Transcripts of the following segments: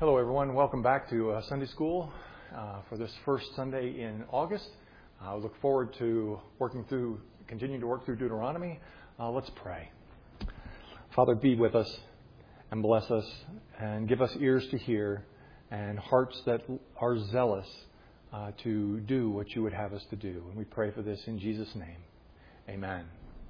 Hello, everyone. Welcome back to Sunday School for this first Sunday in August. I look forward to continuing to work through Deuteronomy. Let's pray. Father, be with us and bless us and give us ears to hear and hearts that are zealous to do what you would have us to do. And we pray for this in Jesus' name. Amen.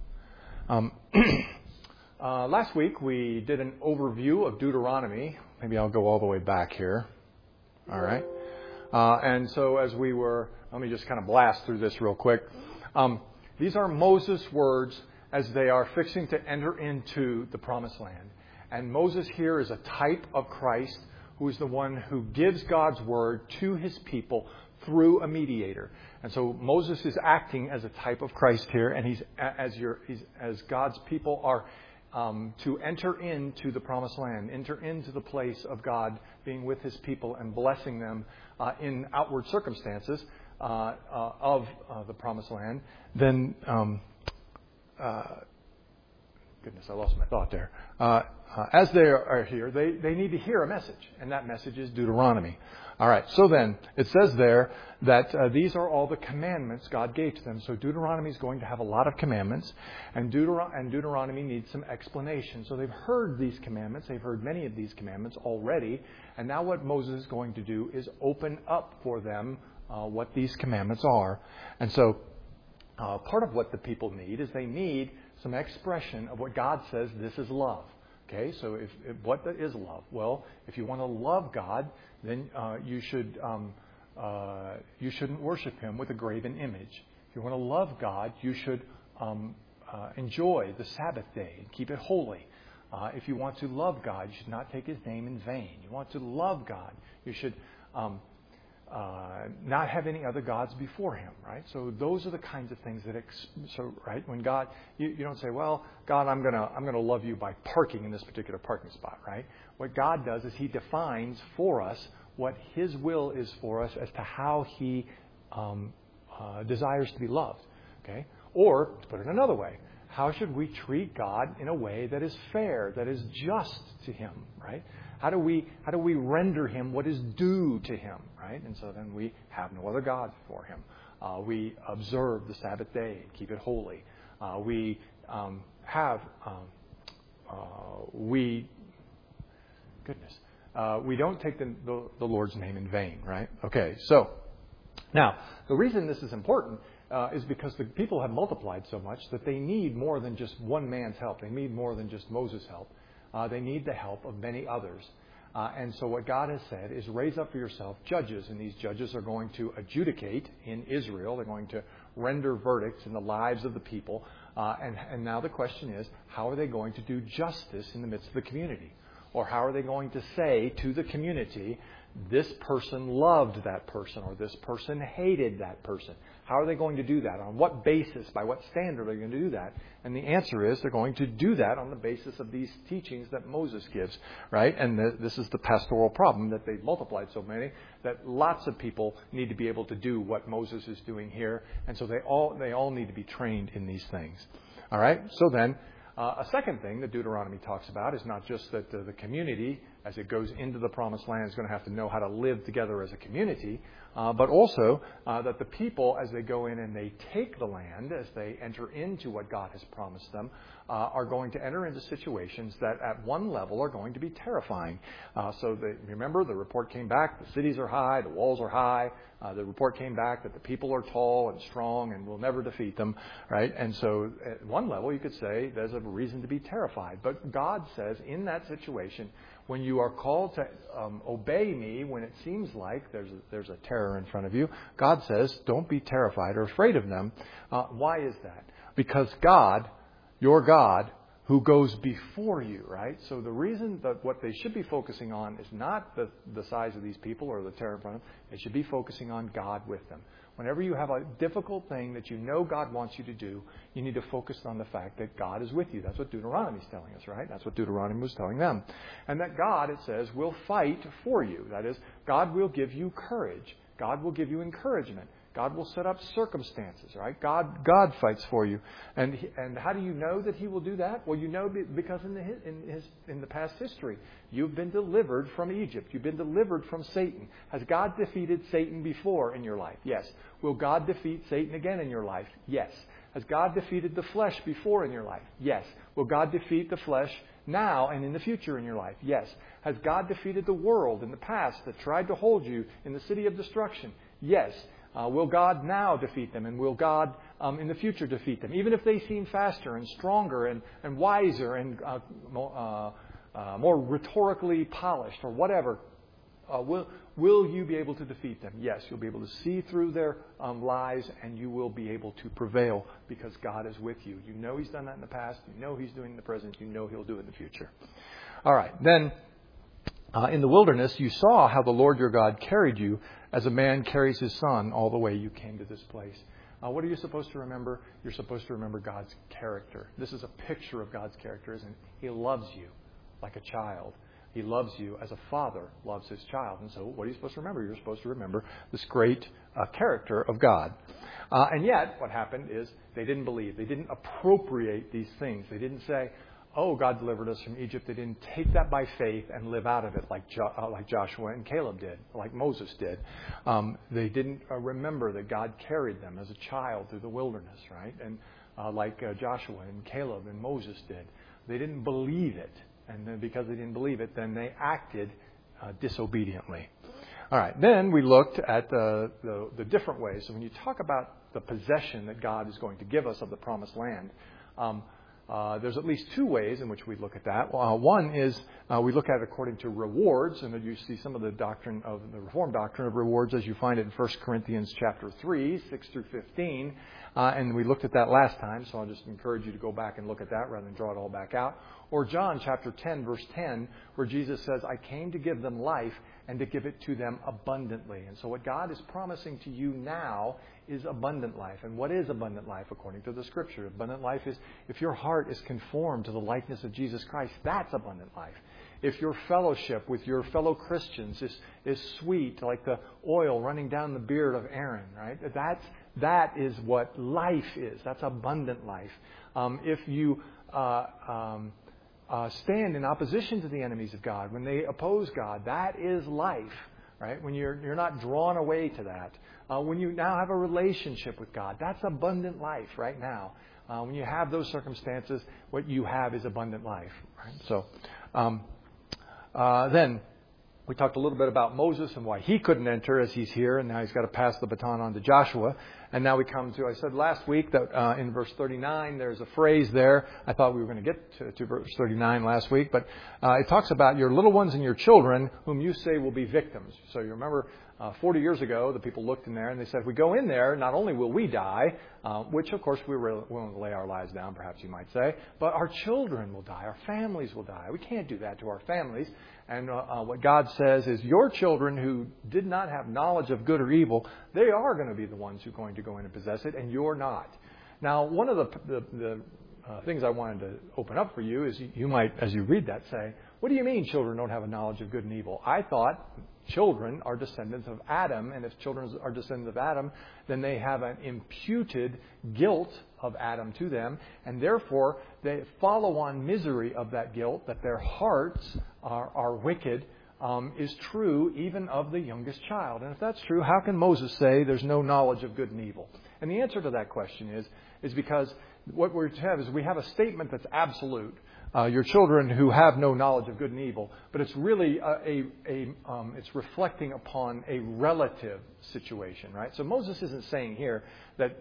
Last week we did an overview of Deuteronomy. Maybe I'll go all the way back here. All right. And so as let me just kind of blast through this real quick. These are Moses' words as they are fixing to enter into the Promised Land. And Moses here is a type of Christ, who is the one who gives God's word to his people through a mediator. And so Moses is acting as a type of Christ here, and he's as God's people are to enter into the Promised Land, enter into the place of God being with his people and blessing them in outward circumstances of the Promised Land, then, goodness, I lost my thought there. As they are here, they need to hear a message, and that message is Deuteronomy. All right, so then it says there that these are all the commandments God gave to them. So Deuteronomy is going to have a lot of commandments, and Deuteronomy needs some explanation. So they've heard these commandments. They've heard many of these commandments already, and now what Moses is going to do is open up for them what these commandments are. And so part of what the people need is they need some expression of what God says this is love. Okay, so what is love? Well, if you want to love God, then you shouldn't worship him with a graven image. If you want to love God, you should enjoy the Sabbath day and keep it holy. If you want to love God, you should not take his name in vain. You want to love God, you should not have any other gods before him, right? So those are the kinds of things that, right? When God, you don't say, well, God, I'm gonna love you by parking in this particular parking spot, right? What God does is he defines for us what his will is for us as to how he desires to be loved, okay? Or, to put it another way, how should we treat God in a way that is fair, that is just to him, right? How do we render him what is due to him, right? And so then we have no other gods before him. We observe the Sabbath day and keep it holy. We don't take the Lord's name in vain, right? Okay, so now the reason this is important is because the people have multiplied so much that they need more than just one man's help. They need more than just Moses' help. They need the help of many others. And so what God has said is raise up for yourself judges, and these judges are going to adjudicate in Israel. They're going to render verdicts in the lives of the people. And now the question is, how are they going to do justice in the midst of the community? Or how are they going to say to the community, this person loved that person, or this person hated that person? How are they going to do that? On what basis? By what standard are they going to do that? And the answer is they're going to do that on the basis of these teachings that Moses gives, right? And this is the pastoral problem, that they've multiplied so many that lots of people need to be able to do what Moses is doing here. And so they all need to be trained in these things. All right? So then, a second thing that Deuteronomy talks about is not just that the community, as it goes into the Promised Land, is going to have to know how to live together as a community, but also that the people, as they go in and they take the land, as they enter into what God has promised them, are going to enter into situations that at one level are going to be terrifying. Remember, the report came back, the cities are high, the walls are high. The report came back that the people are tall and strong and will never defeat them, right? And so at one level you could say there's a reason to be terrified. But God says in that situation, when you are called to obey me, when it seems like there's a terror in front of you, God says don't be terrified or afraid of them. Why is that? Because God, your God, who goes before you, right? So the reason that what they should be focusing on is not the size of these people or the terror in front of them. They should be focusing on God with them. Whenever you have a difficult thing that you know God wants you to do, you need to focus on the fact that God is with you. That's what Deuteronomy is telling us, right? That's what Deuteronomy was telling them. And that God, it says, will fight for you. That is, God will give you courage. God will give you encouragement. God will set up circumstances, right? God fights for you. And how do you know that He will do that? Well, you know because in the past history, you've been delivered from Egypt. You've been delivered from Satan. Has God defeated Satan before in your life? Yes. Will God defeat Satan again in your life? Yes. Has God defeated the flesh before in your life? Yes. Will God defeat the flesh now and in the future in your life? Yes. Has God defeated the world in the past that tried to hold you in the city of destruction? Yes. Will God now defeat them? And will God in the future defeat them? Even if they seem faster and stronger and wiser and more rhetorically polished or whatever, will you be able to defeat them? Yes, you'll be able to see through their lies, and you will be able to prevail because God is with you. You know He's done that in the past. You know He's doing it in the present. You know He'll do it in the future. All right. Then in the wilderness, you saw how the Lord your God carried you as a man carries his son all the way you came to this place. What are you supposed to remember? You're supposed to remember God's character. This is a picture of God's character, isn't it? He loves you like a child. He loves you as a father loves his child. And so what are you supposed to remember? You're supposed to remember this great character of God. And yet, what happened is they didn't believe. They didn't appropriate these things. They didn't say, oh, God delivered us from Egypt. They didn't take that by faith and live out of it like Joshua and Caleb did, like Moses did. They didn't remember that God carried them as a child through the wilderness, right? And like Joshua and Caleb and Moses did. They didn't believe it. And then because they didn't believe it, then they acted disobediently. All right. Then we looked at the different ways. So when you talk about the possession that God is going to give us of the promised land, there's at least two ways in which we look at that. One is we look at it according to rewards, and you see some of the doctrine of the Reformed doctrine of rewards as you find it in 1 Corinthians chapter 3, 6 through 15. And we looked at that last time, so I'll just encourage you to go back and look at that rather than draw it all back out. Or John chapter 10, verse 10, where Jesus says, I came to give them life and to give it to them abundantly. And so what God is promising to you now is abundant life. And what is abundant life according to the Scripture? Abundant life is if your heart is conformed to the likeness of Jesus Christ, that's abundant life. If your fellowship with your fellow Christians is sweet, like the oil running down the beard of Aaron, right? That is what life is. That's abundant life. If you stand in opposition to the enemies of God, when they oppose God, that is life, right? When you're not drawn away to that. When you now have a relationship with God, that's abundant life right now. When you have those circumstances, what you have is abundant life. Right? So then we talked a little bit about Moses and why he couldn't enter as he's here, and now he's got to pass the baton on to Joshua. And now we come to, I said last week that in verse 39, there's a phrase there. I thought we were going to get to verse 39 last week, but it talks about your little ones and your children whom you say will be victims. So you remember 40 years ago, the people looked in there and they said, if we go in there, not only will we die, which of course we were willing to lay our lives down, perhaps you might say, but our children will die, our families will die. We can't do that to our families. And what God says is your children who did not have knowledge of good or evil, they are going to be the ones who are going to go in and possess it, and you're not. Now, one of the things I wanted to open up for you is you might, as you read that, say, what do you mean children don't have a knowledge of good and evil? I thought children are descendants of Adam, and if children are descendants of Adam, then they have an imputed guilt of Adam to them, and therefore the follow-on misery of that guilt, that their hearts are wicked, is true even of the youngest child. And if that's true, how can Moses say there's no knowledge of good and evil? And the answer to that question is because what we have is we have a statement that's absolute. Your children who have no knowledge of good and evil, but it's really it's reflecting upon a relative situation, right? So Moses isn't saying here that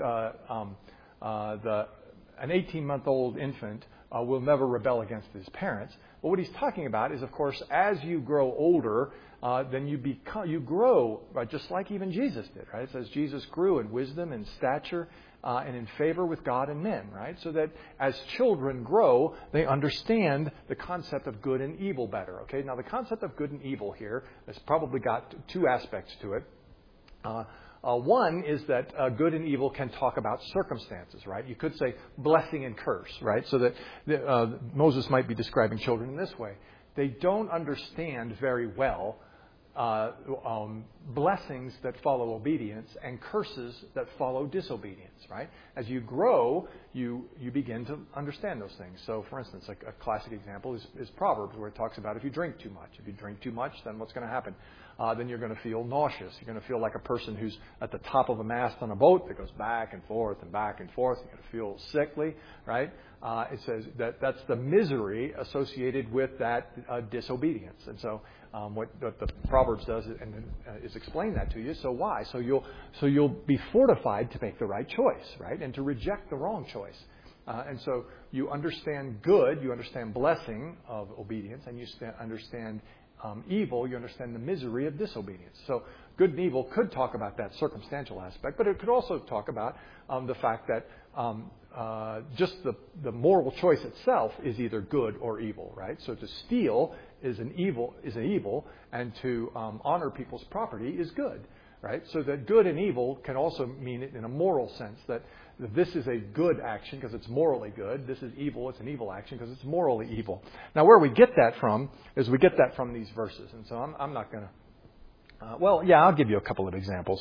an 18-month-old infant will never rebel against his parents. But what he's talking about is, of course, as you grow older, then you grow, right, just like even Jesus did, right? It says Jesus grew in wisdom and stature and in favor with God and men, right? So that as children grow, they understand the concept of good and evil better, okay? Now, the concept of good and evil here has probably got two aspects to it. One is that good and evil can talk about circumstances, right? You could say blessing and curse, right? So that Moses might be describing children in this way. They don't understand very well blessings that follow obedience and curses that follow disobedience, right? As you grow, you begin to understand those things. So, for instance, a classic example is Proverbs, where it talks about if you drink too much. If you drink too much, then what's going to happen? Then you're going to feel nauseous. You're going to feel like a person who's at the top of a mast on a boat that goes back and forth and back and forth. You're going to feel sickly, right? It says that's the misery associated with that disobedience. And so what the Proverbs does is explain that to you. So why? So you'll be fortified to make the right choice, right? And to reject the wrong choice. And so you understand good, you understand blessing of obedience, and you understand evil, you understand the misery of disobedience. So good and evil could talk about that circumstantial aspect, but it could also talk about the fact that just the moral choice itself is either good or evil, right? So to steal is an evil, and to honor people's property is good, right? So that good and evil can also mean it in a moral sense, that this is a good action because it's morally good. This is evil. It's an evil action because it's morally evil. Now, where we get that from is we get that from these verses. And so I'm not going to... I'll give you a couple of examples.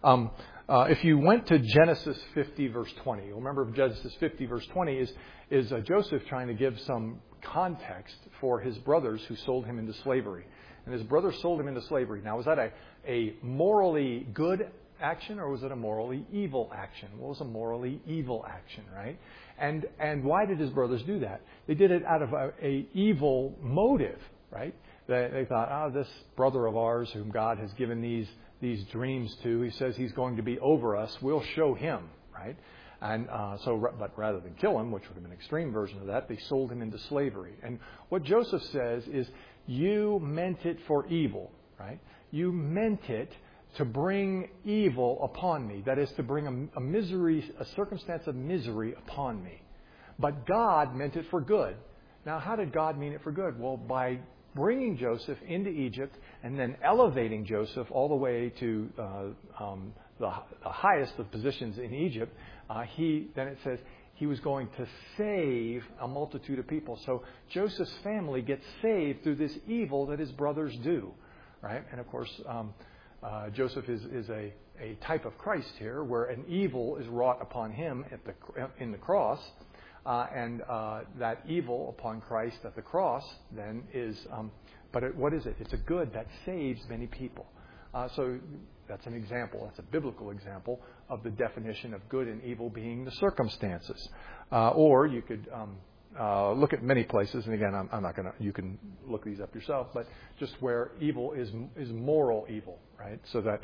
If you went to Genesis 50, verse 20, you'll remember Genesis 50, verse 20 is Joseph trying to give some context for his brothers who sold him into slavery. And his brothers sold him into slavery. Now, was that a morally good action, or was it a morally evil action? Well, it was a morally evil action, right? And why did his brothers do that? They did it out of a evil motive, right? They thought, this brother of ours whom God has given these dreams to, he says he's going to be over us. We'll show him, right? And but rather than kill him, which would have been an extreme version of that, they sold him into slavery. And what Joseph says is, you meant it for evil, right? You meant it to bring evil upon me. That is, to bring a circumstance of misery upon me. But God meant it for good. Now, how did God mean it for good? Well, by bringing Joseph into Egypt and then elevating Joseph all the way to the highest of positions in Egypt, then it says he was going to save a multitude of people. So Joseph's family gets saved through this evil that his brothers do, right? And of course, Joseph is a type of Christ here, where an evil is wrought upon him in the cross, and that evil upon Christ at the cross then is. What is it? It's a good that saves many people. So that's an example. That's a biblical example of the definition of good and evil being the circumstances. Or you could look at many places, and again, I'm not going to. You can look these up yourself, but just where evil is moral evil, right? So that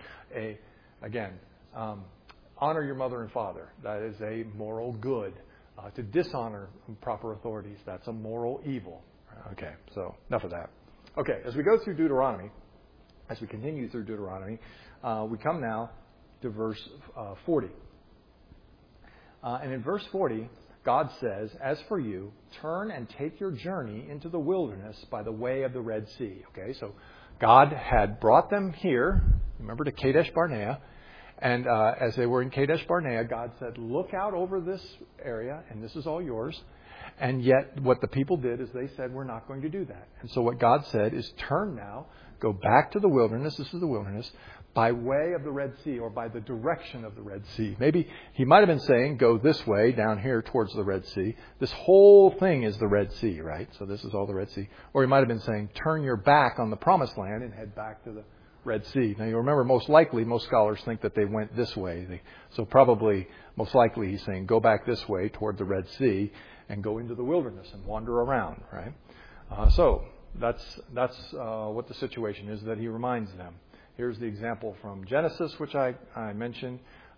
honor your mother and father. That is a moral good. To dishonor proper authorities, that's a moral evil. Okay, so enough of that. Okay, as we go through Deuteronomy, as we continue through Deuteronomy, we come now to verse 40. And in verse 40, God says, "As for you, turn and take your journey into the wilderness by the way of the Red Sea." Okay, so God had brought them here, remember, to Kadesh Barnea. And as they were in Kadesh Barnea, God said, look out over this area, and this is all yours. And yet what the people did is they said, we're not going to do that. And so what God said is, turn now, go back to the wilderness, this is the wilderness, by way of the Red Sea, or by the direction of the Red Sea. Maybe he might have been saying, go this way, down here towards the Red Sea. This whole thing is the Red Sea, right? So this is all the Red Sea. Or he might have been saying, turn your back on the Promised Land and head back to the Red Sea. Now, you remember, most scholars think that they went this way. So probably, most likely, he's saying, go back this way toward the Red Sea and go into the wilderness and wander around, right? So that's what the situation is that he reminds them. Here's the example from Genesis, which I mentioned.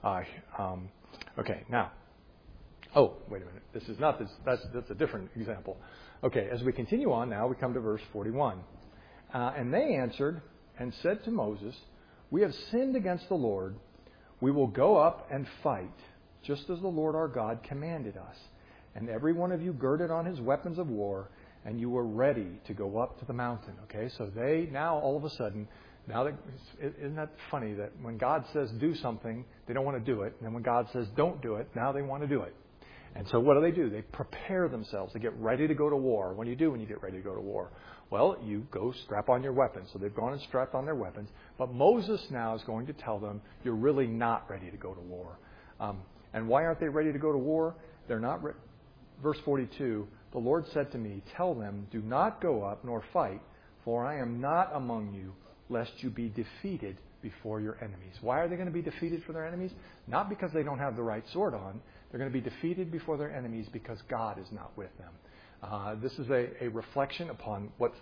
Okay, now. Oh, wait a minute. This is not this. That's a different example. Okay, as we continue on now, we come to verse 41. And they answered and said to Moses, we have sinned against the Lord. We will go up and fight, just as the Lord our God commanded us. And every one of you girded on his weapons of war, and you were ready to go up to the mountain. Okay, so they now all of a sudden, isn't that funny that when God says do something, they don't want to do it. And then when God says don't do it, now they want to do it. And so what do? They prepare themselves. They get ready to go to war. What do you do when you get ready to go to war? Well, you go strap on your weapons. So they've gone and strapped on their weapons. But Moses now is going to tell them, you're really not ready to go to war. And why aren't they ready to go to war? They're not. Verse 42, the Lord said to me, tell them, do not go up nor fight, for I am not among you, lest you be defeated before your enemies. Why are they going to be defeated for their enemies? Not because they don't have the right sword on. They're going to be defeated before their enemies because God is not with them. This is a reflection upon what's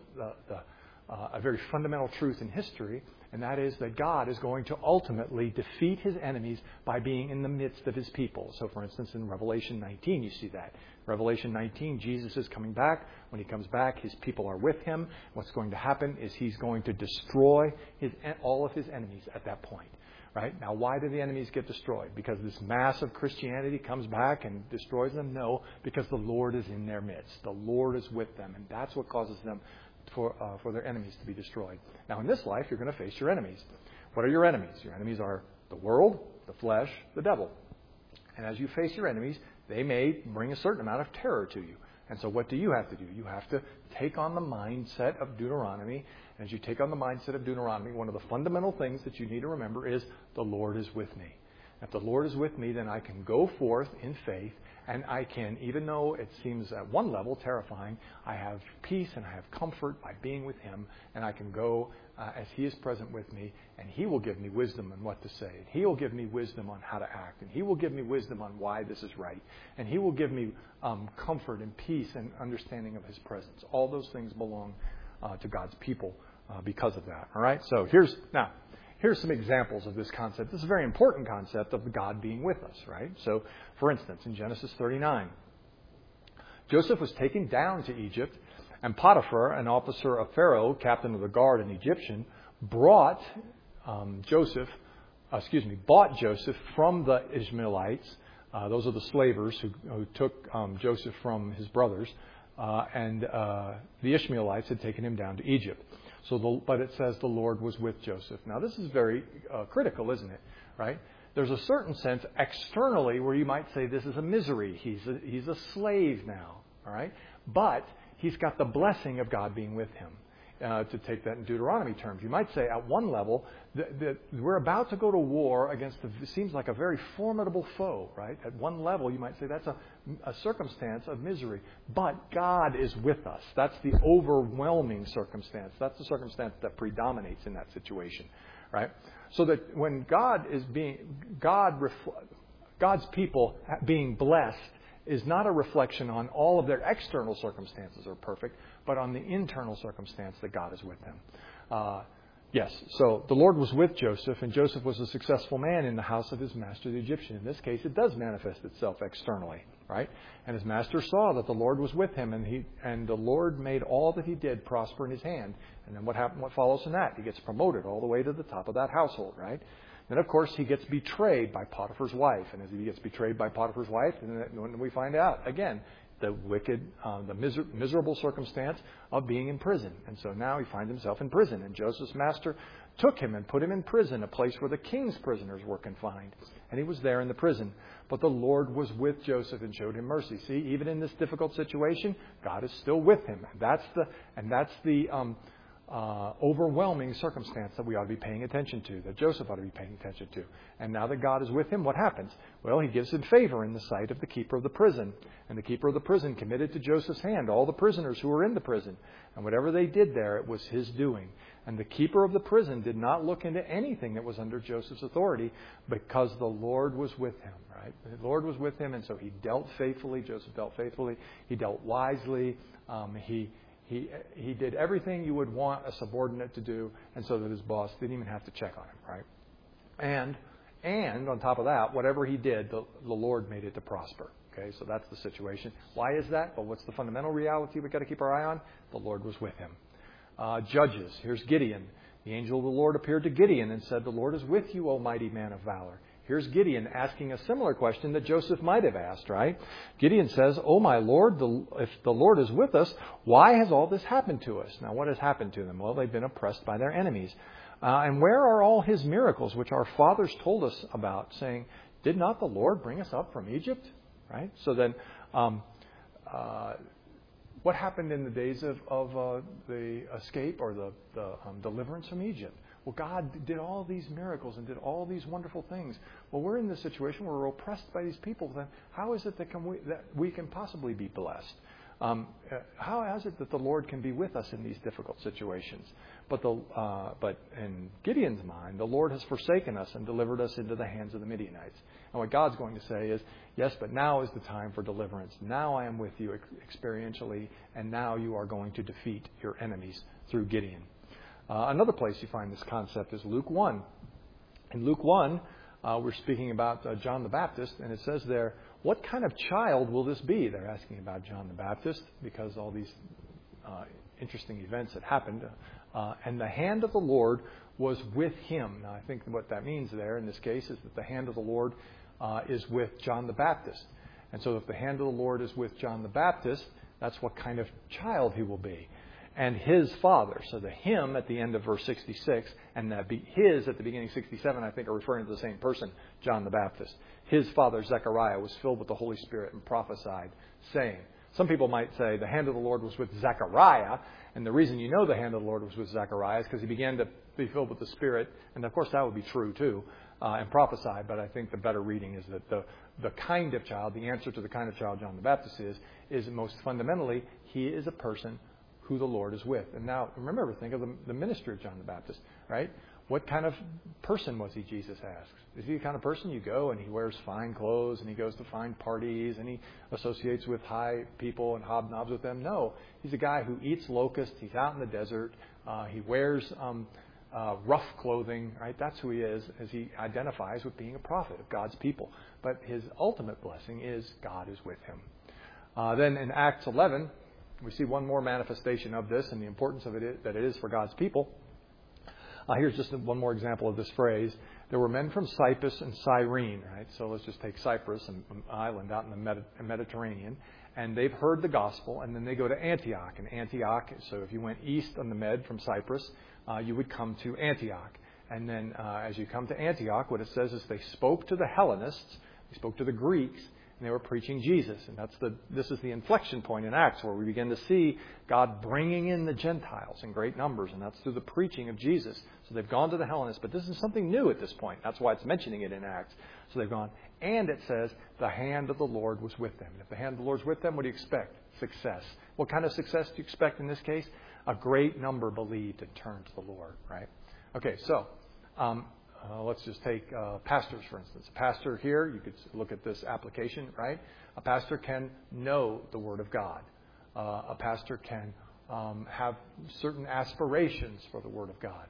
a very fundamental truth in history, and that is that God is going to ultimately defeat his enemies by being in the midst of his people. So, for instance, in Revelation 19, you see that. Revelation 19, Jesus is coming back. When he comes back, his people are with him. What's going to happen is he's going to destroy all of his enemies at that point. Right? Now, why do the enemies get destroyed? Because this mass of Christianity comes back and destroys them? No, because the Lord is in their midst. The Lord is with them, and that's what causes them for their enemies to be destroyed. Now, in this life, you're going to face your enemies. What are your enemies? Your enemies are the world, the flesh, the devil. And as you face your enemies, they may bring a certain amount of terror to you. And so what do? You have to take on the mindset of Deuteronomy. And as you take on the mindset of Deuteronomy, one of the fundamental things that you need to remember is the Lord is with me. If the Lord is with me, then I can go forth in faith, and I can, even though it seems at one level terrifying, I have peace and I have comfort by being with him, and I can go as he is present with me, and he will give me wisdom on what to say, and he will give me wisdom on how to act, and he will give me wisdom on why this is right, and he will give me comfort and peace and understanding of his presence. All those things belong to God's people because of that. All right? So here's some examples of this concept. This is a very important concept of God being with us, right? So, for instance, in Genesis 39, Joseph was taken down to Egypt, and Potiphar, an officer of Pharaoh, captain of the guard, an Egyptian, bought Joseph from the Ishmaelites. Those are the slavers who took Joseph from his brothers, and the Ishmaelites had taken him down to Egypt. But it says the Lord was with Joseph. Now, this is very critical, isn't it? Right? There's a certain sense externally where you might say this is a misery. He's a slave now. All right? But he's got the blessing of God being with him. To take that in Deuteronomy terms, you might say at one level that we're about to go to war against it seems like a very formidable foe, right? At one level, you might say that's a circumstance of misery, but God is with us. That's the overwhelming circumstance. That's the circumstance that predominates in that situation, right? So that when God's people being blessed is not a reflection on all of their external circumstances are perfect, but on the internal circumstance that God is with them. Yes, so the Lord was with Joseph, and Joseph was a successful man in the house of his master, the Egyptian. In this case, it does manifest itself externally, right? And his master saw that the Lord was with him, and the Lord made all that he did prosper in his hand. And then what happened? What follows from that? He gets promoted all the way to the top of that household, right? Then, of course, he gets betrayed by Potiphar's wife. And as he gets betrayed by Potiphar's wife, then we find out, again, the wicked, miserable circumstance of being in prison. And so now he finds himself in prison. And Joseph's master took him and put him in prison, a place where the king's prisoners were confined. And he was there in the prison. But the Lord was with Joseph and showed him mercy. See, even in this difficult situation, God is still with him. That's the overwhelming circumstance that we ought to be paying attention to, that Joseph ought to be paying attention to. And now that God is with him, what happens? Well, he gives him favor in the sight of the keeper of the prison. And the keeper of the prison committed to Joseph's hand all the prisoners who were in the prison. And whatever they did there, it was his doing. And the keeper of the prison did not look into anything that was under Joseph's authority because the Lord was with him, right? The Lord was with him, and so he dealt faithfully. Joseph dealt faithfully. He dealt wisely. He did everything you would want a subordinate to do, and so that his boss didn't even have to check on him, right? And on top of that, whatever he did, the Lord made it to prosper. Okay, so that's the situation. Why is that? Well, what's the fundamental reality we've got to keep our eye on? The Lord was with him. Judges, here's Gideon. The angel of the Lord appeared to Gideon and said, "The Lord is with you, O mighty man of valor." Here's Gideon asking a similar question that Joseph might have asked, right? Gideon says, "Oh, my Lord, if the Lord is with us, why has all this happened to us?" Now, what has happened to them? Well, they've been oppressed by their enemies. And where are all his miracles, which our fathers told us about, saying, "Did not the Lord bring us up from Egypt?" Right? So then What happened in the days of the escape or the deliverance from Egypt? Well, God did all these miracles and did all these wonderful things. Well, we're in this situation where we're oppressed by these people. Then how is it that we can possibly be blessed? How is it that the Lord can be with us in these difficult situations? But in Gideon's mind, the Lord has forsaken us and delivered us into the hands of the Midianites. And what God's going to say is, yes, but now is the time for deliverance. Now I am with you experientially, and now you are going to defeat your enemies through Gideon. Another place you find this concept is Luke 1. In Luke 1, we're speaking about John the Baptist, and it says there, what kind of child will this be? They're asking about John the Baptist because all these interesting events had happened. And the hand of the Lord was with him. Now, I think what that means there in this case is that the hand of the Lord is with John the Baptist. And so if the hand of the Lord is with John the Baptist, that's what kind of child he will be. And his father, so the him at the end of verse 66 and the his at the beginning of 67, I think are referring to the same person, John the Baptist. His father, Zechariah, was filled with the Holy Spirit and prophesied, saying, some people might say the hand of the Lord was with Zechariah, and the reason you know the hand of the Lord was with Zechariah is because he began to be filled with the Spirit, and of course that would be true too, and prophesied, but I think the better reading is that the kind of child, the answer to the kind of child John the Baptist is most fundamentally, he is a person who the Lord is with. And now, remember, think of the ministry of John the Baptist, right? What kind of person was he, Jesus asks? Is he the kind of person you go and he wears fine clothes and he goes to fine parties and he associates with high people and hobnobs with them? No. He's a guy who eats locusts. He's out in the desert. He wears rough clothing, right? That's who he is, as he identifies with being a prophet of God's people. But his ultimate blessing is God is with him. Then in Acts 11, we see one more manifestation of this and the importance of it that it is for God's people. Here's just one more example of this phrase. There were men from Cyprus and Cyrene, right? So let's just take Cyprus, an island out in the Mediterranean. And they've heard the gospel, and then they go to Antioch. And Antioch, so if you went east on the Med from Cyprus, you would come to Antioch. And then as you come to Antioch, what it says is they spoke to the Hellenists, they spoke to the Greeks, and they were preaching Jesus. And this is the inflection point in Acts where we begin to see God bringing in the Gentiles in great numbers. And that's through the preaching of Jesus. So they've gone to the Hellenists. But this is something new at this point. That's why it's mentioning it in Acts. So they've gone. And it says the hand of the Lord was with them. And if the hand of the Lord is with them, what do you expect? Success. What kind of success do you expect in this case? A great number believed and turned to the Lord, right? Okay, so let's just take pastors, for instance. A pastor here, you could look at this application, right? A pastor can know the Word of God. A pastor can have certain aspirations for the Word of God.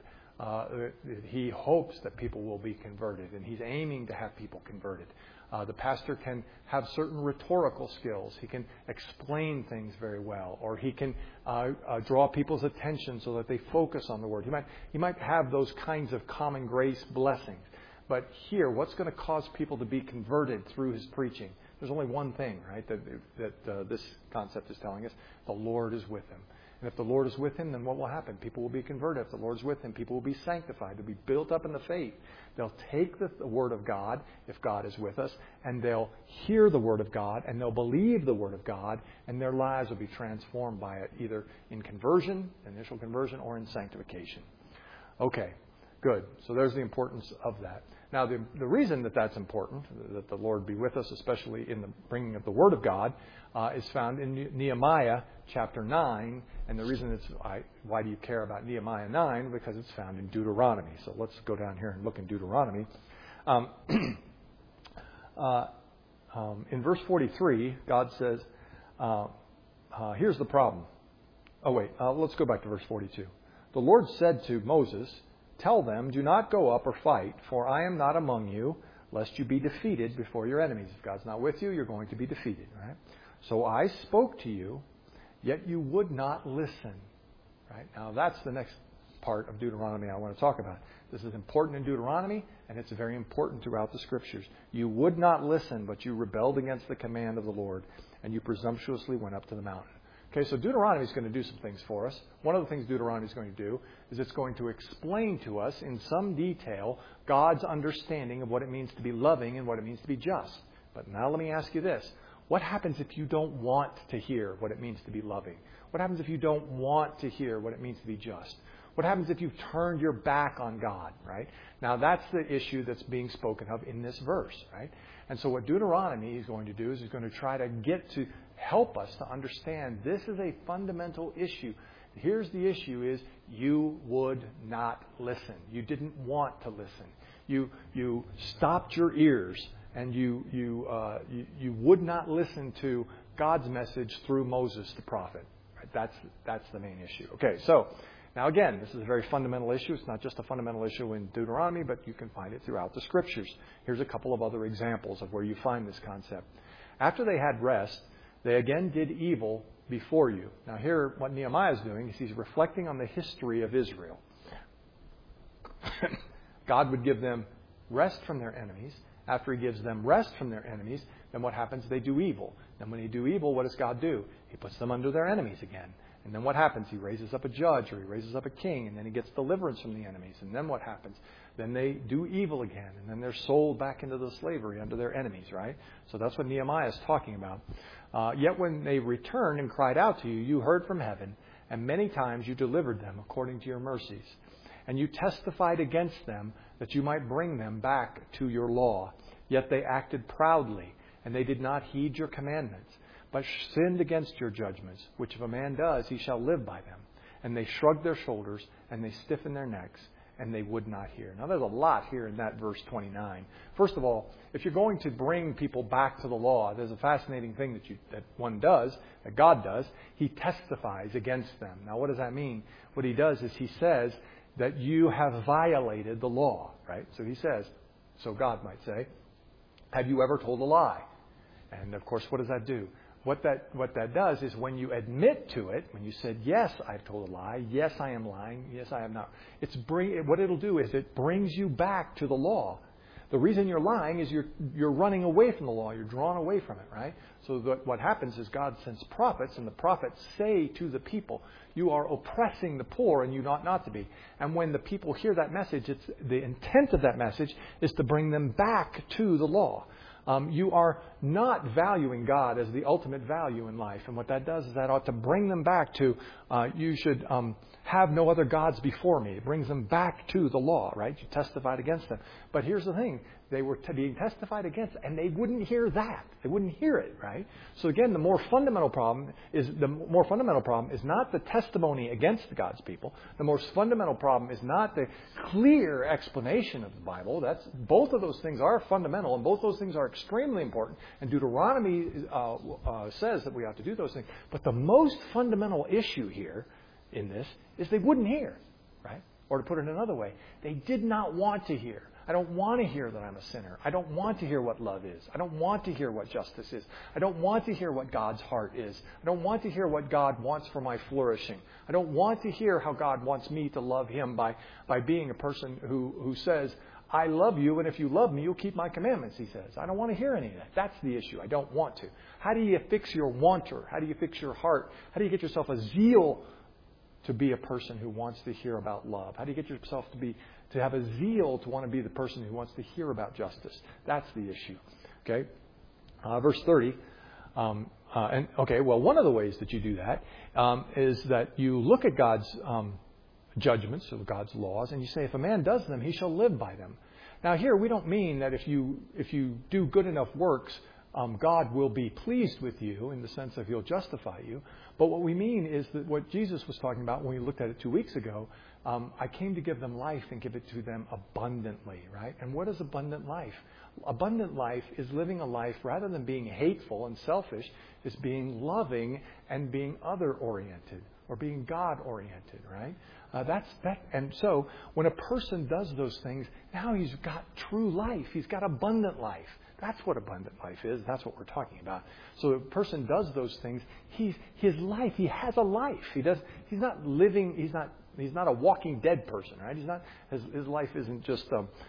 He hopes that people will be converted, and he's aiming to have people converted. The pastor can have certain rhetorical skills. He can explain things very well, or he can draw people's attention so that they focus on the Word. He might have those kinds of common grace blessings. But here, what's going to cause people to be converted through his preaching? There's only one thing, right, that this concept is telling us. The Lord is with him. And if the Lord is with him, then what will happen? People will be converted. If the Lord's with him, people will be sanctified. They'll be built up in the faith. They'll take the Word of God, if God is with us, and they'll hear the Word of God, and they'll believe the Word of God, and their lives will be transformed by it, either in conversion, initial conversion, or in sanctification. Okay, good. So there's the importance of that. Now, the reason that that's important, that the Lord be with us, especially in the bringing of the Word of God, is found in Nehemiah chapter 9. And the reason why do you care about Nehemiah 9? Because it's found in Deuteronomy. So let's go down here and look in Deuteronomy. In verse 43, God says, here's the problem. Let's go back to verse 42. The Lord said to Moses, "Tell them, do not go up or fight, for I am not among you, lest you be defeated before your enemies." If God's not with you, you're going to be defeated, right? "So I spoke to you, yet you would not listen." Right? Now that's the next part of Deuteronomy I want to talk about. This is important in Deuteronomy, and it's very important throughout the Scriptures. You would not listen, but you rebelled against the command of the Lord, and you presumptuously went up to the mountain. Okay, so Deuteronomy is going to do some things for us. One of the things Deuteronomy is going to do is it's going to explain to us in some detail God's understanding of what it means to be loving and what it means to be just. But now let me ask you this. What happens if you don't want to hear what it means to be loving? What happens if you don't want to hear what it means to be just? What happens if you've turned your back on God, right? Now, that's the issue that's being spoken of in this verse, right? And so what Deuteronomy is going to do is he's going to try to get to help us to understand this is a fundamental issue. Here's the issue is you would not listen. You didn't want to listen. You stopped your ears and you would not listen to God's message through Moses the prophet. Right? That's the main issue. Okay, so now again, this is a very fundamental issue. It's not just a fundamental issue in Deuteronomy, but you can find it throughout the Scriptures. Here's a couple of other examples of where you find this concept. After they had rest, they again did evil before you. Now here, what Nehemiah is doing is he's reflecting on the history of Israel. God would give them rest from their enemies. After He gives them rest from their enemies, then what happens? They do evil. Then when they do evil, what does God do? He puts them under their enemies again. And then what happens? He raises up a judge or He raises up a king, and then He gets deliverance from the enemies. And then what happens? Then they do evil again, and then they're sold back into the slavery under their enemies, right? So that's what Nehemiah is talking about. Yet when they returned and cried out to you, you heard from heaven, and many times you delivered them according to your mercies. And you testified against them that you might bring them back to your law. Yet they acted proudly, and they did not heed your commandments, but sinned against your judgments, which if a man does, he shall live by them. And they shrugged their shoulders, and they stiffened their necks, and they would not hear. Now, there's a lot here in that verse 29. First of all, if you're going to bring people back to the law, there's a fascinating thing that one does, that God does. He testifies against them. Now, what does that mean? What He does is He says that you have violated the law, right? So He says, so God might say, have you ever told a lie? And, of course, what does that do? What that does is when you admit to it, when you said, yes, I've told a lie, yes, I am lying, yes, I have not. What it'll do is it brings you back to the law. The reason you're lying is you're running away from the law. You're drawn away from it, right? So what happens is God sends prophets, and the prophets say to the people, you are oppressing the poor and you ought not to be. And when the people hear that message, the intent of that message is to bring them back to the law. You are not valuing God as the ultimate value in life. And what that does is that ought to bring them back to, you should have no other gods before me. It brings them back to the law, right? You testified against them. But here's the thing. They were being testified against, and they wouldn't hear that. They wouldn't hear it, right? So again, the more fundamental problem is not the testimony against God's people. The most fundamental problem is not the clear explanation of the Bible. Both of those things are fundamental, and both those things are extremely important. And Deuteronomy says that we ought to do those things. But the most fundamental issue here in this is they wouldn't hear, right? Or to put it another way, they did not want to hear. I don't want to hear that I'm a sinner. I don't want to hear what love is. I don't want to hear what justice is. I don't want to hear what God's heart is. I don't want to hear what God wants for my flourishing. I don't want to hear how God wants me to love Him by being a person who says, I love you, and if you love me, you'll keep my commandments, He says. I don't want to hear any of that. That's the issue. I don't want to. How do you fix your wanter? How do you fix your heart? How do you get yourself a zeal to be a person who wants to hear about love? How do you get yourself to have a zeal to want to be the person who wants to hear about justice? That's the issue. Okay? Verse 30. One of the ways that you do that is that you look at God's judgments, or God's laws, and you say, if a man does them, he shall live by them. Now here, we don't mean that if you do good enough works, God will be pleased with you in the sense that He'll justify you. But what we mean is that what Jesus was talking about when we looked at it 2 weeks ago, I came to give them life and give it to them abundantly, right? And what is abundant life? Abundant life is living a life, rather than being hateful and selfish, is being loving and being other-oriented or being God-oriented, right? And so when a person does those things, now he's got true life. He's got abundant life. That's what abundant life is. That's what we're talking about. So a person does those things. His life, he has a life. He's not living. He's not a walking dead person, right? His life isn't just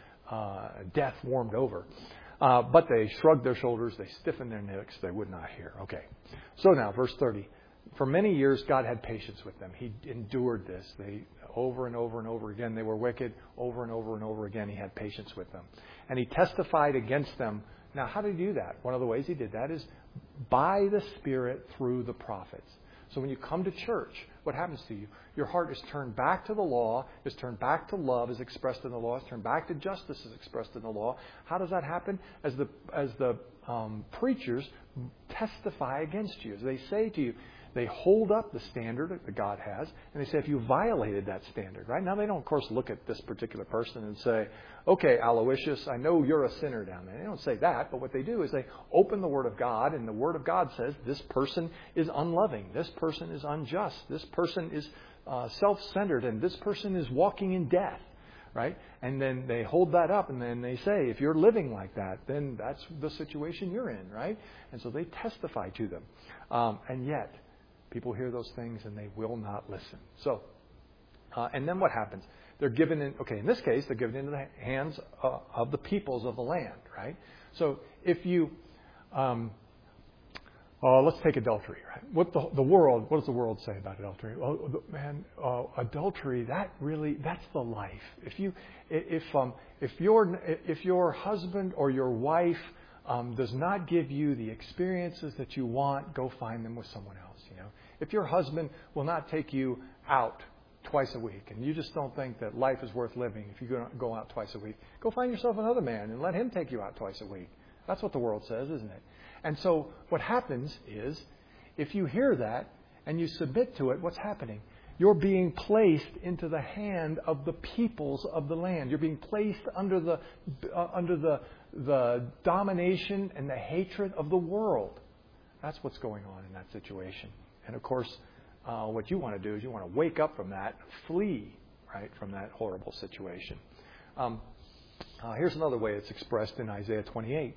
death warmed over. But they shrugged their shoulders. They stiffened their necks. They would not hear. Okay. So now, verse 30. for many years, God had patience with them. He endured this. They over and over and over again, they were wicked. Over and over and over again, He had patience with them. And He testified against them. Now, how did He do that? One of the ways He did that is by the Spirit through the prophets. So when you come to church, what happens to you? Your heart is turned back to the law, is turned back to love as expressed in the law, is turned back to justice as expressed in the law. How does that happen? As the preachers testify against you. As they say to you, they hold up the standard that God has, and they say, if you violated that standard, right? Now, they don't, of course, look at this particular person and say, okay, Aloysius, I know you're a sinner down there. They don't say that, but what they do is they open the Word of God, and the Word of God says this person is unloving, this person is unjust, this person is self-centered, and this person is walking in death, right? And then they hold that up, and then they say, if you're living like that, then that's the situation you're in, right? And so they testify to them. And yet, people hear those things and they will not listen. So, and then what happens? They're given in this case, they're given into the hands of the peoples of the land, right? So if you, let's take adultery, right? What does the world say about adultery? Adultery, that's the life. If your husband or your wife does not give you the experiences that you want, go find them with someone else. If your husband will not take you out twice a week, and you just don't think that life is worth living if you go out twice a week, go find yourself another man and let him take you out twice a week. That's what the world says, isn't it? And so what happens is, if you hear that and you submit to it, what's happening? You're being placed into the hand of the peoples of the land. You're being placed under the domination and the hatred of the world. That's what's going on in that situation. And of course, what you want to do is you want to wake up from that, flee, right, from that horrible situation. Here's another way it's expressed in Isaiah 28.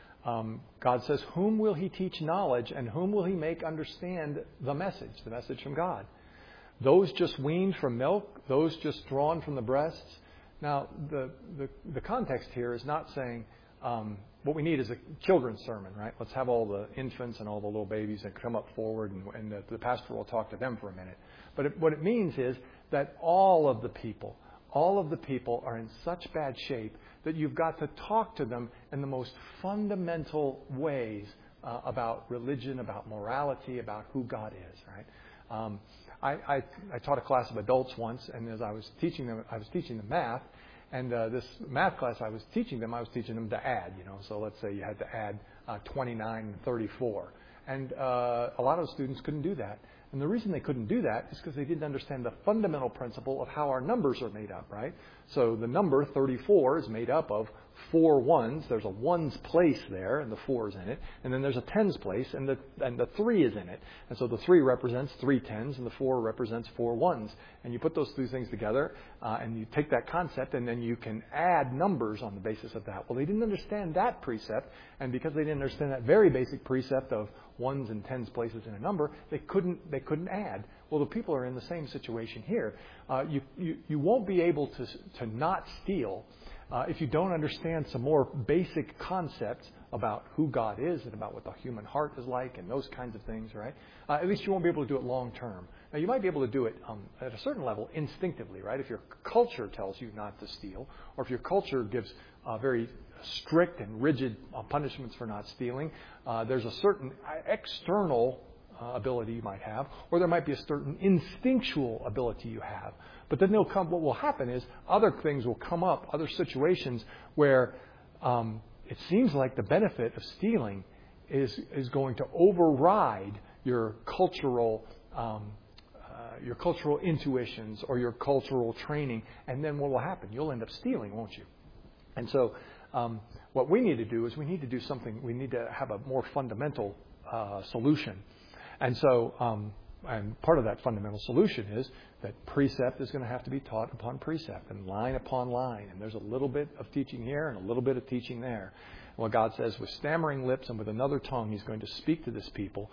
God says, whom will He teach knowledge, and whom will He make understand the message from God? Those just weaned from milk, those just drawn from the breasts. Now, the context here is not saying what we need is a children's sermon, right? Let's have all the infants and all the little babies that come up forward, and the pastor will talk to them for a minute. But what it means is that all of the people are in such bad shape that you've got to talk to them in the most fundamental ways about religion, about morality, about who God is, right? I taught a class of adults once, and as I was teaching them math. And this math class I was teaching them to add, So let's say you had to add 29 and 34. And a lot of the students couldn't do that. And the reason they couldn't do that is because they didn't understand the fundamental principle of how our numbers are made up, right? So the number 34 is made up of 4 ones. There's a ones place there, and the 4 is in it. And then there's a tens place, and the 3 is in it. And so the 3 represents 3 tens, and the 4 represents 4 ones. And you put those two things together, and you take that concept, and then you can add numbers on the basis of that. Well, they didn't understand that precept, and because they didn't understand that very basic precept of ones and tens places in a number, they couldn't add. Well, the people are in the same situation here. You won't be able to not steal if you don't understand some more basic concepts about who God is and about what the human heart is like and those kinds of things, right? At least you won't be able to do it long term. Now, you might be able to do it at a certain level instinctively, right? If your culture tells you not to steal, or if your culture gives very strict and rigid punishments for not stealing, there's a certain external ability you might have, or there might be a certain instinctual ability you have. But then what will happen is other things will come up, other situations where it seems like the benefit of stealing is going to override your cultural intuitions or your cultural training, and then what will happen? You'll end up stealing, won't you? And so what we need to do is we need to do something. We need to have a more fundamental solution. And so and part of that fundamental solution is that precept is going to have to be taught upon precept and line upon line. And there's a little bit of teaching here and a little bit of teaching there. And what God says, with stammering lips and with another tongue, He's going to speak to this people.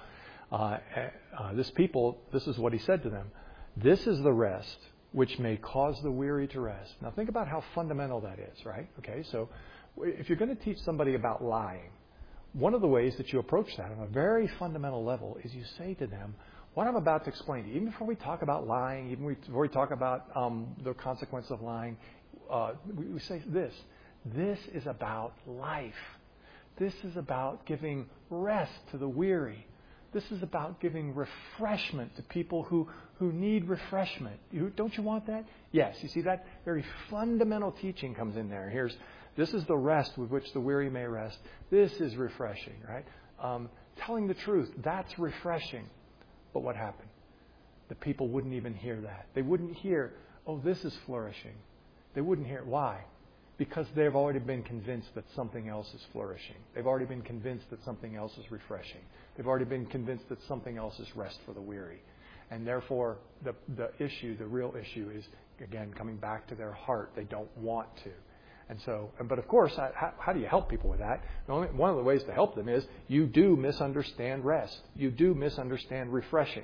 This is what He said to them. This is the rest which may cause the weary to rest. Now think about how fundamental that is, right? Okay, so if you're going to teach somebody about lying, one of the ways that you approach that on a very fundamental level is you say to them, what I'm about to explain to you, even before we talk about lying, even before we talk about the consequence of lying, we say this. This is about life. This is about giving rest to the weary. This is about giving refreshment to people who need refreshment. Don't you want that? Yes. You see, that very fundamental teaching comes in there. This is the rest with which the weary may rest. This is refreshing, right? Telling the truth, that's refreshing. But what happened? The people wouldn't even hear that. They wouldn't hear, oh, this is flourishing. They wouldn't hear it. Why? Because they've already been convinced that something else is flourishing. They've already been convinced that something else is refreshing. They've already been convinced that something else is rest for the weary. And therefore, the real issue is, again, coming back to their heart. They don't want to. And so, but of course, how do you help people with that? One of the ways to help them is you do misunderstand rest. You do misunderstand refreshing.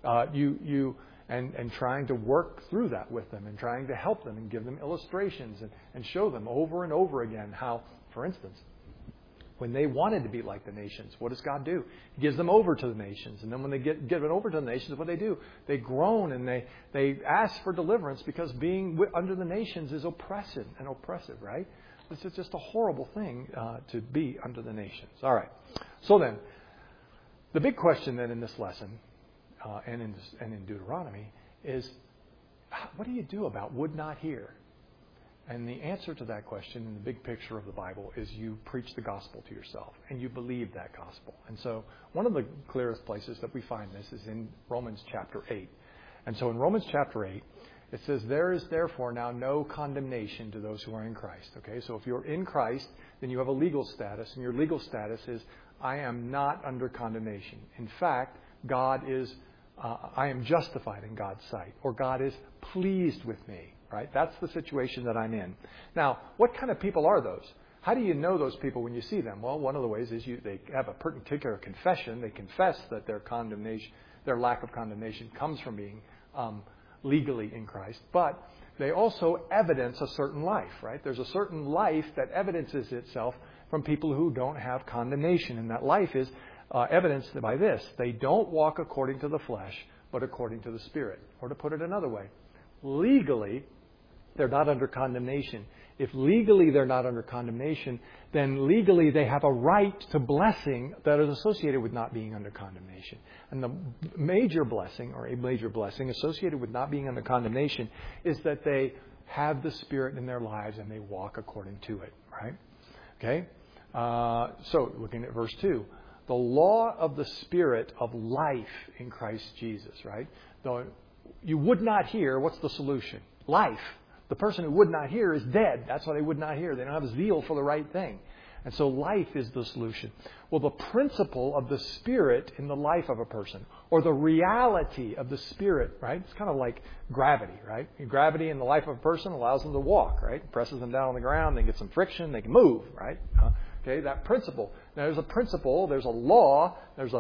And trying to work through that with them and trying to help them and give them illustrations and show them over and over again how, for instance, when they wanted to be like the nations, what does God do? He gives them over to the nations. And then when they get given over to the nations, what do? They groan and they ask for deliverance because being under the nations is oppressive, right? This is just a horrible thing to be under the nations. All right. So then, the big question then in this lesson, and in Deuteronomy, is what do you do about would not hear? And the answer to that question in the big picture of the Bible is you preach the gospel to yourself and you believe that gospel. And so one of the clearest places that we find this is in Romans chapter 8. And so in Romans chapter 8, it says, there is therefore now no condemnation to those who are in Christ. Okay, so if you're in Christ, then you have a legal status, and your legal status is, I am not under condemnation. In fact, I am justified in God's sight, or God is pleased with me, right? That's the situation that I'm in. Now, what kind of people are those? How do you know those people when you see them? Well, one of the ways is they have a particular confession. They confess that their lack of condemnation comes from being legally in Christ, but they also evidence a certain life, right? There's a certain life that evidences itself from people who don't have condemnation, and that life is evidenced by this. They don't walk according to the flesh, but according to the Spirit. Or to put it another way, legally, they're not under condemnation. If legally they're not under condemnation, then legally they have a right to blessing that is associated with not being under condemnation. And the major blessing, or a major blessing associated with not being under condemnation, is that they have the Spirit in their lives and they walk according to it, right? Okay? So, looking at verse 2. The law of the Spirit of life in Christ Jesus, right? Though you would not hear, what's the solution? Life. The person who would not hear is dead. That's why they would not hear. They don't have zeal for the right thing. And so life is the solution. Well, the principle of the Spirit in the life of a person, or the reality of the Spirit, right? It's kind of like gravity, right? Gravity in the life of a person allows them to walk, right? Presses them down on the ground, they get some friction, they can move, right? Okay, that principle. Now, there's a principle, there's a law, there's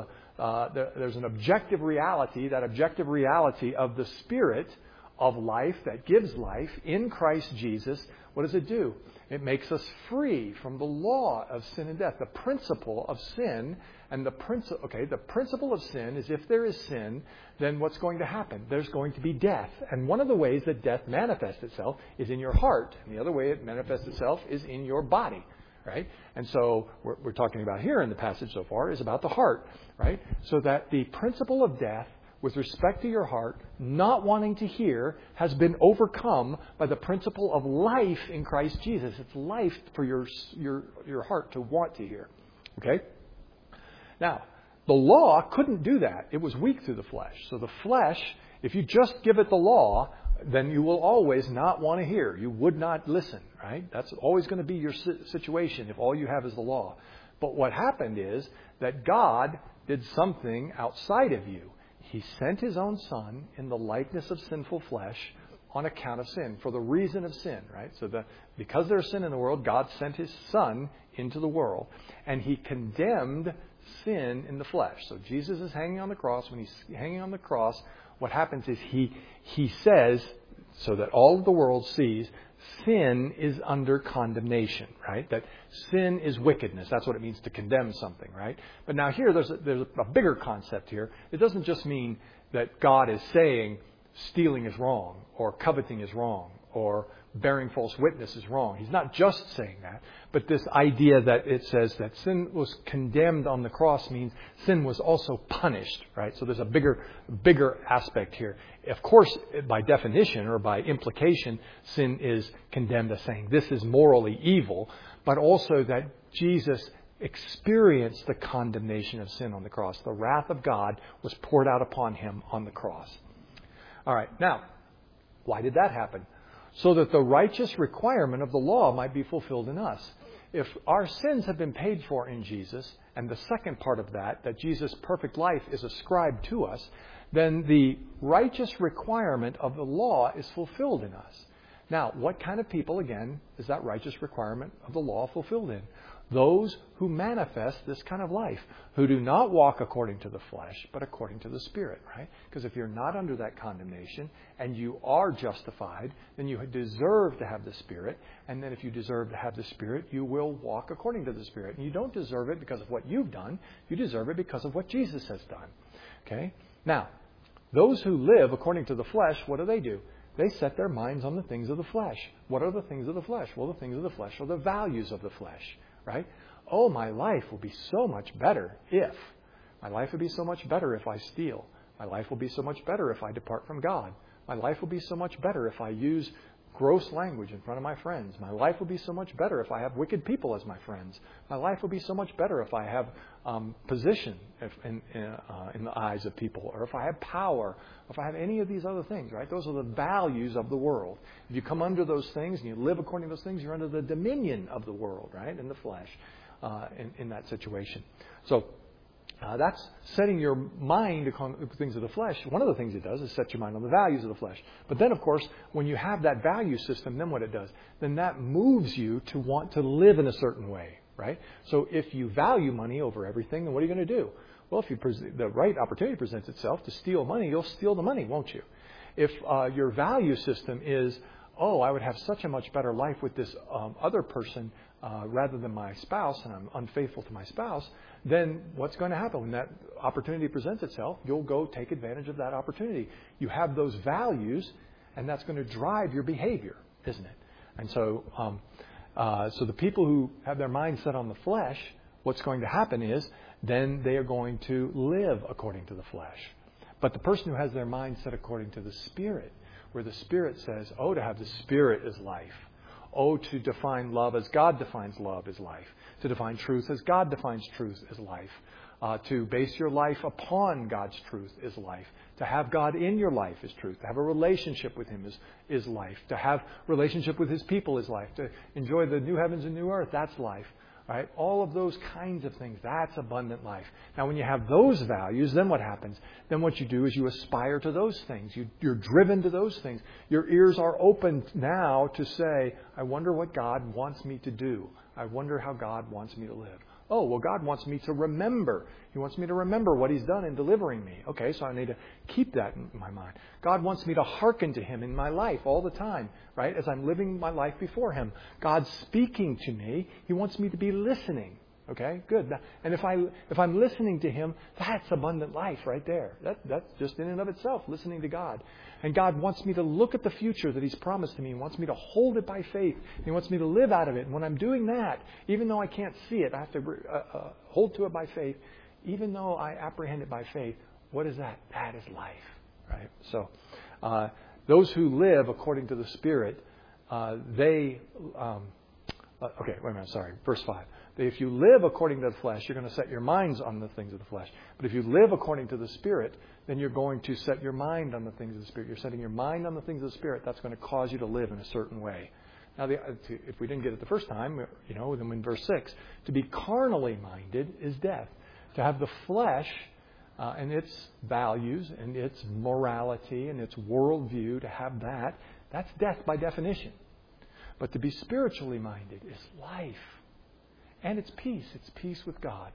an objective reality, that objective reality of the Spirit of life that gives life in Christ Jesus. What does it do? It makes us free from the law of sin and death. The principle of sin and the principle of sin is if there is sin, then what's going to happen? There's going to be death. And one of the ways that death manifests itself is in your heart. And the other way it manifests itself is in your body. Right? And so we're talking about here in the passage so far is about the heart, right? So that the principle of death with respect to your heart, not wanting to hear, has been overcome by the principle of life in Christ Jesus. It's life for your heart to want to hear. Okay? Now, the law couldn't do that. It was weak through the flesh. So the flesh, if you just give it the law, then you will always not want to hear. You would not listen, right? That's always going to be your situation if all you have is the law. But what happened is that God did something outside of you. He sent His own Son in the likeness of sinful flesh on account of sin, for the reason of sin, right? So because there's sin in the world, God sent His Son into the world, and He condemned sin in the flesh. So Jesus is hanging on the cross. When He's hanging on the cross, what happens is he says, so that all of the world sees, sin is under condemnation, right? That sin is wickedness. That's what it means to condemn something, right? But now here, there's a bigger concept here. It doesn't just mean that God is saying stealing is wrong, or coveting is wrong, or bearing false witness is wrong. He's not just saying that, but this idea that it says that sin was condemned on the cross means sin was also punished, right? So there's a bigger aspect here. Of course, by definition or by implication, sin is condemned as saying this is morally evil, but also that Jesus experienced the condemnation of sin on the cross. The wrath of God was poured out upon him on the cross. All right, now, why did that happen? So that the righteous requirement of the law might be fulfilled in us. If our sins have been paid for in Jesus, and the second part of that Jesus' perfect life is ascribed to us, then the righteous requirement of the law is fulfilled in us. Now, what kind of people, again, is that righteous requirement of the law fulfilled in? Those who manifest this kind of life, who do not walk according to the flesh, but according to the Spirit, right? Because if you're not under that condemnation and you are justified, then you deserve to have the Spirit. And then if you deserve to have the Spirit, you will walk according to the Spirit. And you don't deserve it because of what you've done. You deserve it because of what Jesus has done. Okay? Now, those who live according to the flesh, what do? They set their minds on the things of the flesh. What are the things of the flesh? Well, the things of the flesh are the values of the flesh. Right? Oh, my life will be so much better if. My life will be so much better if I steal. My life will be so much better if I depart from God. My life will be so much better if I use gross language in front of my friends. My life will be so much better if I have wicked people as my friends. My life will be so much better if I have position in the eyes of people, or if I have power, if I have any of these other things, right? Those are the values of the world. If you come under those things and you live according to those things, you're under the dominion of the world, right? In the flesh, in that situation. So that's setting your mind on the things of the flesh. One of the things it does is set your mind on the values of the flesh. But then, of course, when you have that value system, then what it does, then that moves you to want to live in a certain way, right? So if you value money over everything, then what are you going to do? Well, if the right opportunity presents itself to steal money, you'll steal the money, won't you? If your value system is, oh, I would have such a much better life with this other person rather than my spouse, and I'm unfaithful to my spouse, then what's going to happen? When that opportunity presents itself, you'll go take advantage of that opportunity. You have those values, and that's going to drive your behavior, isn't it? And so so the people who have their mind set on the flesh, what's going to happen is then they are going to live according to the flesh. But the person who has their mind set according to the Spirit, where the Spirit says, oh, to have the Spirit is life. Oh, to define love as God defines love is life. To define truth as God defines truth is life. To base your life upon God's truth is life. To have God in your life is truth. To have a relationship with Him is life. To have relationship with His people is life. To enjoy the new heavens and new earth, that's life. Right? All of those kinds of things, that's abundant life. Now, when you have those values, then what happens? Then what you do is you aspire to those things. You're driven to those things. Your ears are open now to say, I wonder what God wants me to do. I wonder how God wants me to live. Oh, well, God wants me to remember. He wants me to remember what He's done in delivering me. Okay, so I need to keep that in my mind. God wants me to hearken to Him in my life all the time, right? As I'm living my life before Him. God's speaking to me. He wants me to be listening. Okay, good. And if I'm listening to Him, that's abundant life right there. That's just in and of itself, listening to God. And God wants me to look at the future that He's promised to me. He wants me to hold it by faith. He wants me to live out of it. And when I'm doing that, even though I can't see it, I have to hold to it by faith. Even though I apprehend it by faith, what is that? That is life, right? So those who live according to the Spirit, okay, wait a minute, sorry. Verse 5. If you live according to the flesh, you're going to set your minds on the things of the flesh. But if you live according to the Spirit, then you're going to set your mind on the things of the Spirit. You're setting your mind on the things of the Spirit. That's going to cause you to live in a certain way. Now, if we didn't get it the first time, then in verse 6, to be carnally minded is death. To have the flesh and its values and its morality and its worldview, to have that's death by definition. But to be spiritually minded is life. And it's peace. It's peace with God.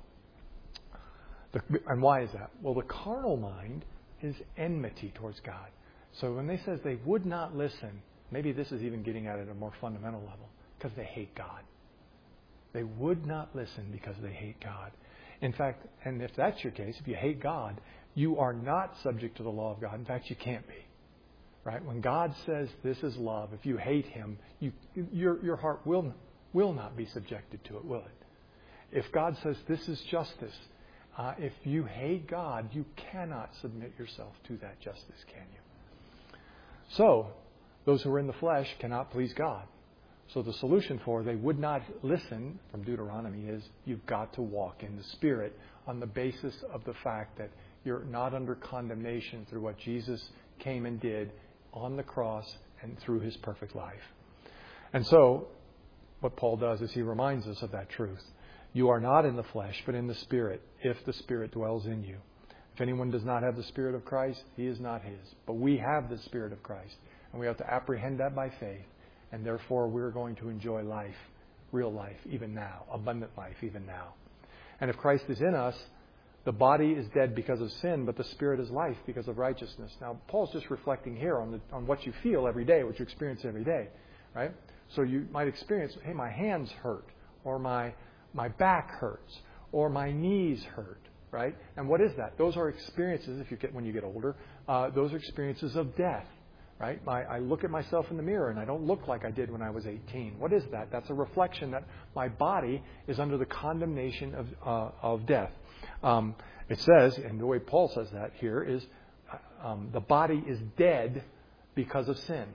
And why is that? Well, the carnal mind is enmity towards God. So when they says they would not listen, maybe this is even getting at it at a more fundamental level, because they hate God. They would not listen because they hate God. In fact, and if that's your case, if you hate God, you are not subject to the law of God. In fact, you can't be. Right? When God says this is love, if you hate Him, your heart will not be subjected to it, will it? If God says this is justice, if you hate God, you cannot submit yourself to that justice, can you? So, those who are in the flesh cannot please God. So the solution for they would not listen from Deuteronomy is you've got to walk in the Spirit on the basis of the fact that you're not under condemnation through what Jesus came and did on the cross and through His perfect life. And so what Paul does is he reminds us of that truth. You are not in the flesh, but in the Spirit, if the Spirit dwells in you. If anyone does not have the Spirit of Christ, he is not his. But we have the Spirit of Christ, and we have to apprehend that by faith. And therefore, we're going to enjoy life, real life, even now, abundant life, even now. And if Christ is in us, the body is dead because of sin, but the Spirit is life because of righteousness. Now, Paul's just reflecting here on what you feel every day, what you experience every day, right? So you might experience, hey, my hands hurt, or my back hurts, or my knees hurt, right? And what is that? Those are experiences, when you get older, those are experiences of death. Right? I look at myself in the mirror and I don't look like I did when I was 18. What is that? That's a reflection that my body is under the condemnation of death. It says, and the way Paul says that here is, the body is dead because of sin.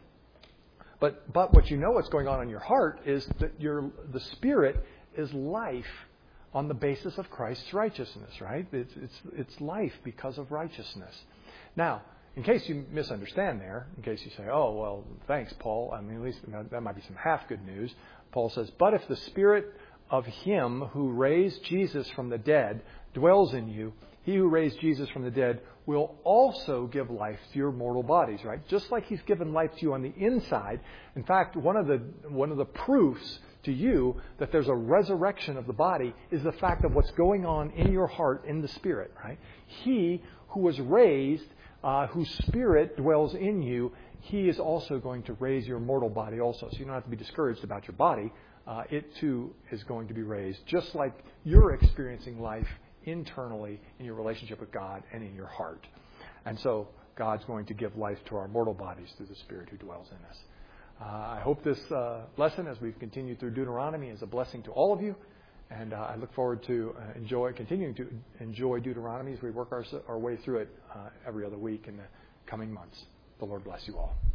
But what you know what's going on in your heart is that the Spirit is life on the basis of Christ's righteousness. Right? It's life because of righteousness. Now, in case you misunderstand there, in case you say, oh, well, thanks, Paul. I mean, at least that might be some half good news. Paul says, but if the Spirit of Him who raised Jesus from the dead dwells in you, He who raised Jesus from the dead will also give life to your mortal bodies, right? Just like He's given life to you on the inside. In fact, one of the proofs to you that there's a resurrection of the body is the fact of what's going on in your heart in the Spirit, right? He who was raised, whose Spirit dwells in you, He is also going to raise your mortal body also. So you don't have to be discouraged about your body. It too is going to be raised, just like you're experiencing life internally in your relationship with God and in your heart. And so God's going to give life to our mortal bodies through the Spirit who dwells in us. I hope this lesson, as we've continued through Deuteronomy, is a blessing to all of you. And I look forward to continuing to enjoy Deuteronomy as we work our way through it every other week in the coming months. The Lord bless you all.